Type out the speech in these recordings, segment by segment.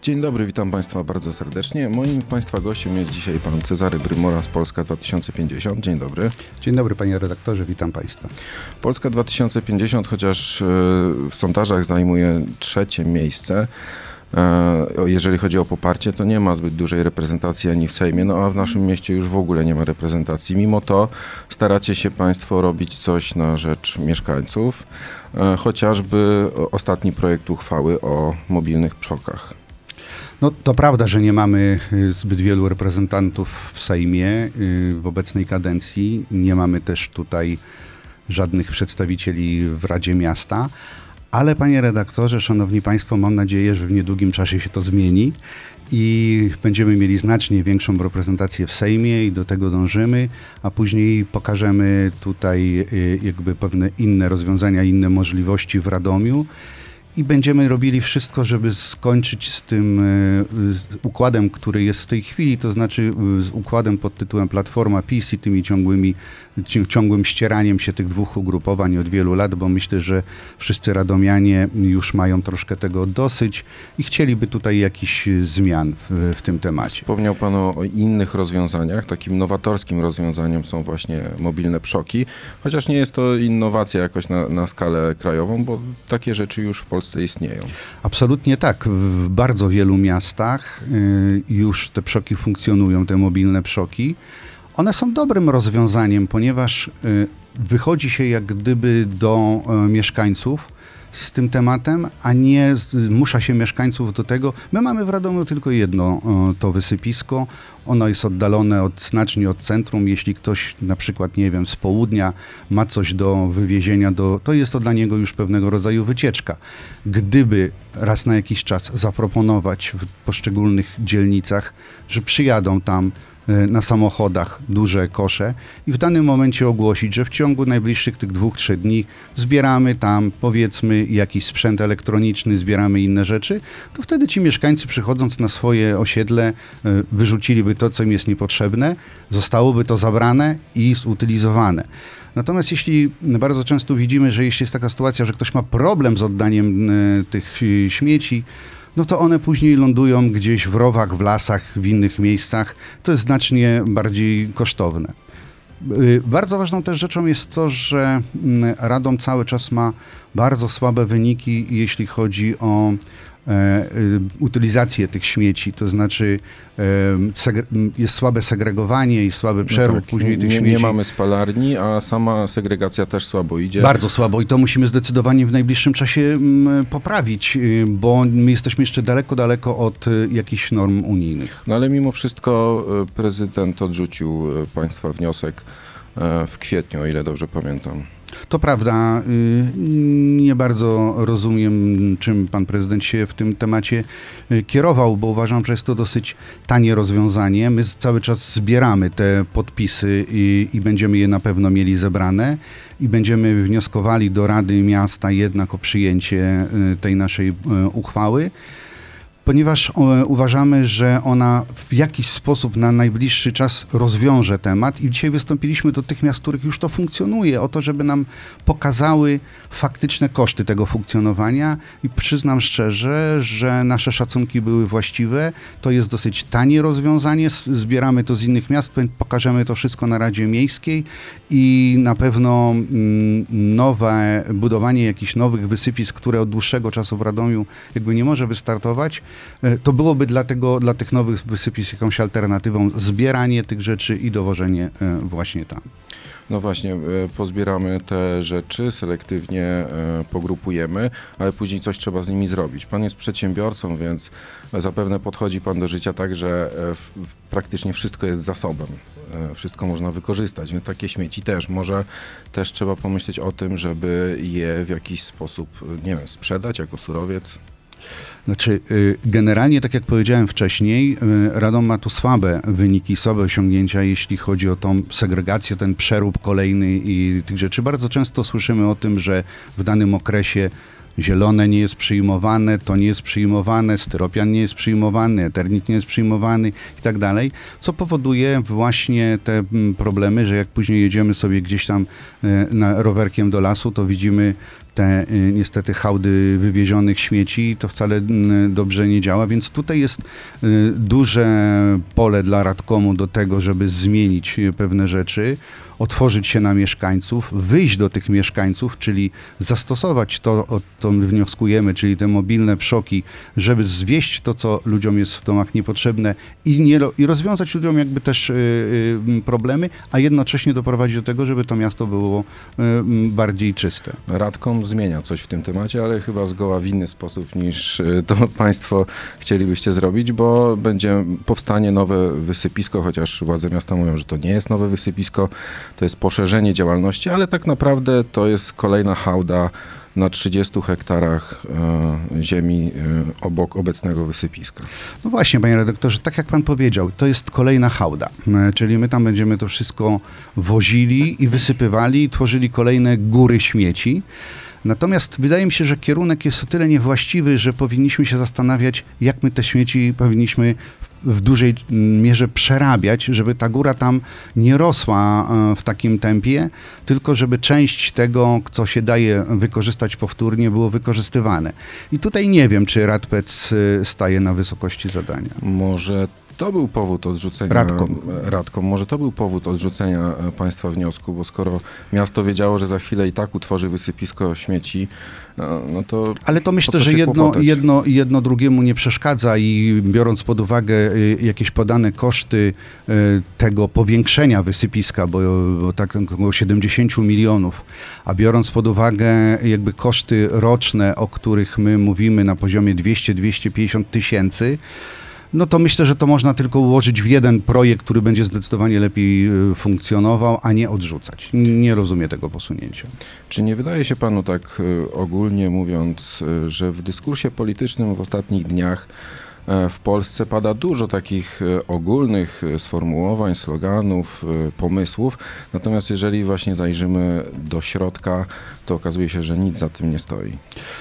Dzień dobry, witam Państwa bardzo serdecznie. Moim Państwa gościem jest dzisiaj pan Cezary Brymora z Polska 2050. Dzień dobry. Dzień dobry panie redaktorze, witam Państwa. Polska 2050, chociaż w sondażach zajmuje 3. miejsce, jeżeli chodzi o poparcie, to nie ma zbyt dużej reprezentacji ani w Sejmie, no a w naszym mieście już w ogóle nie ma reprezentacji. Mimo to staracie się Państwo robić coś na rzecz mieszkańców, chociażby ostatni projekt uchwały o mobilnych przokach. No to prawda, że nie mamy zbyt wielu reprezentantów w Sejmie w obecnej kadencji. Nie mamy też tutaj żadnych przedstawicieli w Radzie Miasta. Ale panie redaktorze, szanowni państwo, mam nadzieję, że w niedługim czasie się to zmieni i będziemy mieli znacznie większą reprezentację w Sejmie i do tego dążymy, a później pokażemy tutaj jakby pewne inne rozwiązania, inne możliwości w Radomiu. I będziemy robili wszystko, żeby skończyć z tym układem, który jest w tej chwili, to znaczy z układem pod tytułem Platforma PiS i tymi ciągłym ścieraniem się tych dwóch ugrupowań od wielu lat, bo myślę, że wszyscy radomianie już mają troszkę tego dosyć i chcieliby tutaj jakichś zmian w tym temacie. Wspomniał pan o innych rozwiązaniach. Takim nowatorskim rozwiązaniem są właśnie mobilne przoki, chociaż nie jest to innowacja jakoś na skalę krajową, bo takie rzeczy już w Polsce istnieją. Absolutnie tak. W bardzo wielu miastach już te przoki funkcjonują, te mobilne przoki. One są dobrym rozwiązaniem, ponieważ wychodzi się jak gdyby do mieszkańców z tym tematem, a nie zmusza się mieszkańców do tego. My mamy w Radomiu tylko jedno to wysypisko. Ono jest oddalone znacznie od centrum. Jeśli ktoś na przykład, nie wiem, z południa ma coś do wywiezienia, to jest to dla niego już pewnego rodzaju wycieczka. Gdyby raz na jakiś czas zaproponować w poszczególnych dzielnicach, że przyjadą tam na samochodach duże kosze i w danym momencie ogłosić, że w ciągu najbliższych tych 2-3 dni zbieramy tam, powiedzmy, jakiś sprzęt elektroniczny, zbieramy inne rzeczy, to wtedy ci mieszkańcy, przychodząc na swoje osiedle, wyrzuciliby to, co im jest niepotrzebne, zostałoby to zabrane i zutylizowane. Natomiast jeśli bardzo często widzimy, że jeśli jest taka sytuacja, że ktoś ma problem z oddaniem tych śmieci, no to one później lądują gdzieś w rowach, w lasach, w innych miejscach. To jest znacznie bardziej kosztowne. Bardzo ważną też rzeczą jest to, że Radom cały czas ma bardzo słabe wyniki, jeśli chodzi o utylizację tych śmieci, to znaczy jest słabe segregowanie i słaby przerób później tych śmieci. Nie mamy spalarni, a sama segregacja też słabo idzie. Bardzo słabo i to musimy zdecydowanie w najbliższym czasie poprawić, bo my jesteśmy jeszcze daleko od jakichś norm unijnych. No ale mimo wszystko prezydent odrzucił państwa wniosek w kwietniu, o ile dobrze pamiętam. To prawda, nie bardzo rozumiem, czym pan prezydent się w tym temacie kierował, bo uważam, że jest to dosyć tanie rozwiązanie. My cały czas zbieramy te podpisy i będziemy je na pewno mieli zebrane i będziemy wnioskowali do Rady Miasta jednak o przyjęcie tej naszej uchwały, ponieważ uważamy, że ona w jakiś sposób na najbliższy czas rozwiąże temat i dzisiaj wystąpiliśmy do tych miast, w których już to funkcjonuje, o to, żeby nam pokazały faktyczne koszty tego funkcjonowania i przyznam szczerze, że nasze szacunki były właściwe. To jest dosyć tanie rozwiązanie, zbieramy to z innych miast, pokażemy to wszystko na Radzie Miejskiej i na pewno nowe budowanie jakichś nowych wysypisk, które od dłuższego czasu w Radomiu jakby nie może wystartować, to byłoby dla tych nowych wysypisk jakąś alternatywą zbieranie tych rzeczy i dowożenie właśnie tam. No właśnie, pozbieramy te rzeczy, selektywnie pogrupujemy, ale później coś trzeba z nimi zrobić. Pan jest przedsiębiorcą, więc zapewne podchodzi pan do życia tak, że praktycznie wszystko jest zasobem. Wszystko można wykorzystać, więc takie śmieci też. Może też trzeba pomyśleć o tym, żeby je w jakiś sposób, nie wiem, sprzedać jako surowiec. Znaczy, generalnie, tak jak powiedziałem wcześniej, Radom ma tu słabe wyniki, słabe osiągnięcia, jeśli chodzi o tą segregację, ten przerób kolejny i tych rzeczy. Bardzo często słyszymy o tym, że w danym okresie zielone nie jest przyjmowane, to nie jest przyjmowane, styropian nie jest przyjmowany, eternit nie jest przyjmowany i tak dalej, co powoduje właśnie te problemy, że jak później jedziemy sobie gdzieś tam rowerkiem do lasu, to widzimy te niestety hałdy wywiezionych śmieci, to wcale dobrze nie działa, więc tutaj jest duże pole dla Radkomu do tego, żeby zmienić pewne rzeczy, otworzyć się na mieszkańców, wyjść do tych mieszkańców, czyli zastosować to, o co my wnioskujemy, czyli te mobilne przoki, żeby zwieść to, co ludziom jest w domach niepotrzebne i rozwiązać ludziom jakby też problemy, a jednocześnie doprowadzić do tego, żeby to miasto było bardziej czyste. Radkom zmienia coś w tym temacie, ale chyba zgoła w inny sposób niż to państwo chcielibyście zrobić, bo powstanie nowe wysypisko, chociaż władze miasta mówią, że to nie jest nowe wysypisko, to jest poszerzenie działalności, ale tak naprawdę to jest kolejna hałda na 30 hektarach ziemi obok obecnego wysypiska. No właśnie, panie redaktorze, tak jak pan powiedział, to jest kolejna hałda, czyli my tam będziemy to wszystko wozili i wysypywali i tworzyli kolejne góry śmieci. Natomiast wydaje mi się, że kierunek jest o tyle niewłaściwy, że powinniśmy się zastanawiać, jak my te śmieci powinniśmy w dużej mierze przerabiać, żeby ta góra tam nie rosła w takim tempie, tylko żeby część tego, co się daje wykorzystać powtórnie, było wykorzystywane. I tutaj nie wiem, czy Radpec staje na wysokości zadania. Może to był powód odrzucenia... Radkom. Może to był powód odrzucenia państwa wniosku, bo skoro miasto wiedziało, że za chwilę i tak utworzy wysypisko śmieci, no to... Ale to myślę, że jedno drugiemu nie przeszkadza i biorąc pod uwagę jakieś podane koszty tego powiększenia wysypiska, bo tak około 70 milionów, a biorąc pod uwagę jakby koszty roczne, o których my mówimy na poziomie 200-250 tysięcy, no to myślę, że to można tylko ułożyć w jeden projekt, który będzie zdecydowanie lepiej funkcjonował, a nie odrzucać. Nie rozumiem tego posunięcia. Czy nie wydaje się panu tak ogólnie mówiąc, że w dyskursie politycznym w ostatnich dniach w Polsce pada dużo takich ogólnych sformułowań, sloganów, pomysłów, natomiast jeżeli właśnie zajrzymy do środka, to okazuje się, że nic za tym nie stoi.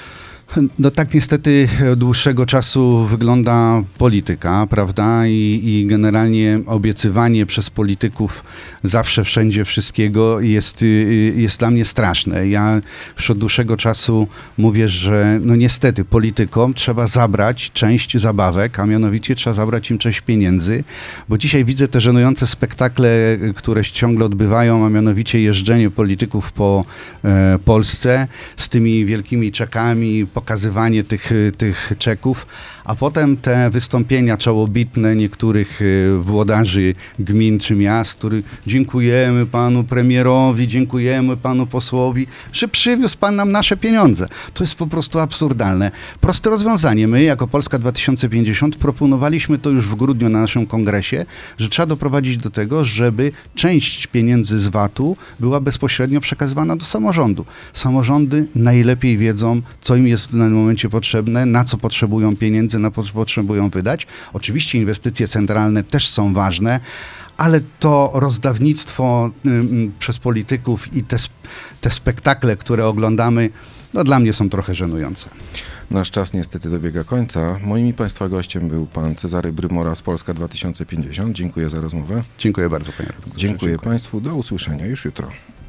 No tak niestety od dłuższego czasu wygląda polityka, prawda? I generalnie obiecywanie przez polityków zawsze, wszędzie, wszystkiego jest dla mnie straszne. Ja już od dłuższego czasu mówię, że no niestety politykom trzeba zabrać część zabawek, a mianowicie trzeba zabrać im część pieniędzy, bo dzisiaj widzę te żenujące spektakle, które się ciągle odbywają, a mianowicie jeżdżenie polityków po Polsce z tymi wielkimi czekami, pokazywanie tych czeków, a potem te wystąpienia czołobitne niektórych włodarzy gmin czy miast, którzy dziękujemy panu premierowi, dziękujemy panu posłowi, że przywiózł pan nam nasze pieniądze. To jest po prostu absurdalne. Proste rozwiązanie. My jako Polska 2050 proponowaliśmy to już w grudniu na naszym kongresie, że trzeba doprowadzić do tego, żeby część pieniędzy z VAT-u była bezpośrednio przekazywana do samorządu. Samorządy najlepiej wiedzą, co im jest w danym momencie potrzebne, na co potrzebują pieniędzy, na co potrzebują wydać. Oczywiście inwestycje centralne też są ważne, ale to rozdawnictwo przez polityków i te spektakle, które oglądamy, no dla mnie są trochę żenujące. Nasz czas niestety dobiega końca. Moim i państwa gościem był pan Cezary Brymora z Polska 2050. Dziękuję za rozmowę. Dziękuję bardzo, panie redaktorze. Dziękuję państwu. Do usłyszenia już jutro.